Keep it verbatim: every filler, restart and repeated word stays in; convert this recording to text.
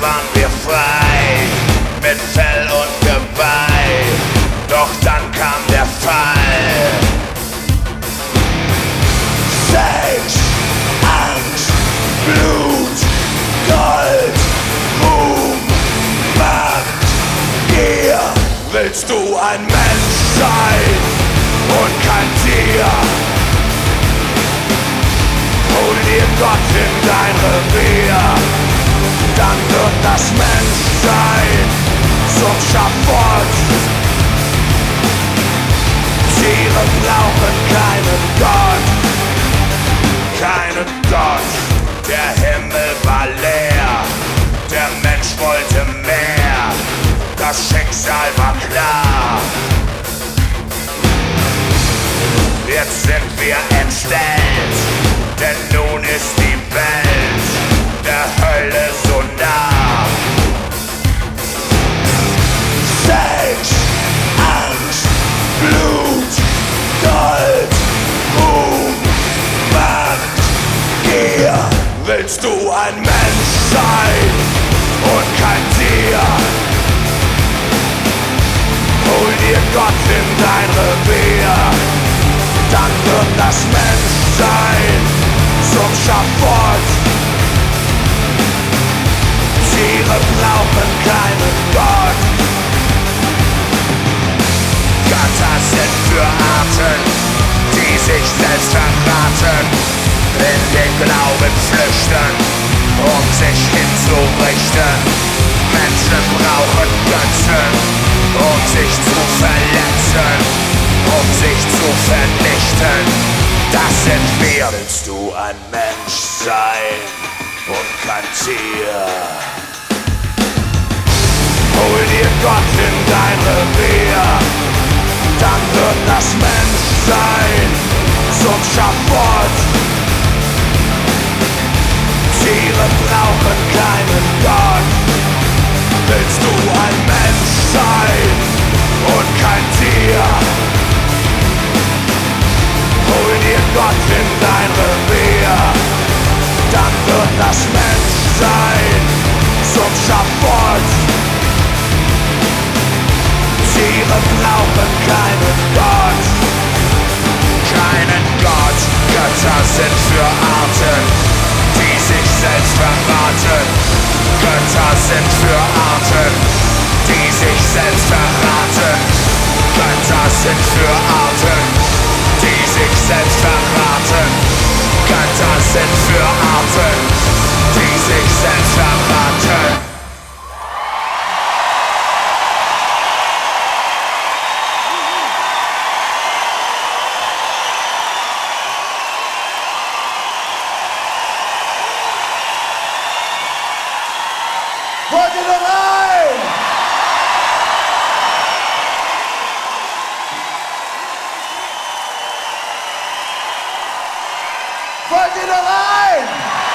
waren wir frei, mit Fell und Geweih, doch dann kam der Fall. Sex, Angst, Blut, Gold, Ruhm, Macht, Gier. Willst du ein Mensch sein und kein Tier? Hol dir Gott in dein Revier, dann wird das Menschsein zum Schafott. Tiere brauchen keinen Gott, keinen Gott. Der Himmel war leer, der Mensch wollte mehr, das Schicksal war klar. Jetzt sind wir entstellt, denn nun ist die Welt der Hölle so nah. Sex, Angst, Blut, Gold, Ruhm, Macht, Gier. Willst du ein Mensch sein und kein Tier? Hol dir Gott in dein Revier, dann wird das Menschsein zum Schafott. Tiere brauchen keinen Gott. Götter sind für Arten, die sich selbst verraten, in den Glauben flüchten, um sich hinzurichten. Menschen brauchen Götzen, um sich zu verletzen, um sich zu vernichten. Das sind wir. Willst du ein Mensch sein und kein Tier? Hol dir Gott in dein Revier, dann wird das Menschsein zum Schafott. Tiere brauchen keinen Gott. Willst du ein Mensch sein und kein Tier? Hol dir Gott in dein Revier, dann wird das Menschsein zum Schafott. Tiere brauchen keinen Gott, keinen Gott. Götter sind für Arten, die sich selbst verraten. Götter sind für Arten, die sich selbst verraten. Götter sind für Arten, die sich selbst verraten. Götter sind für Arten, die sich selbst verraten. Wollt ihr noch rein? Wollt ihr noch rein?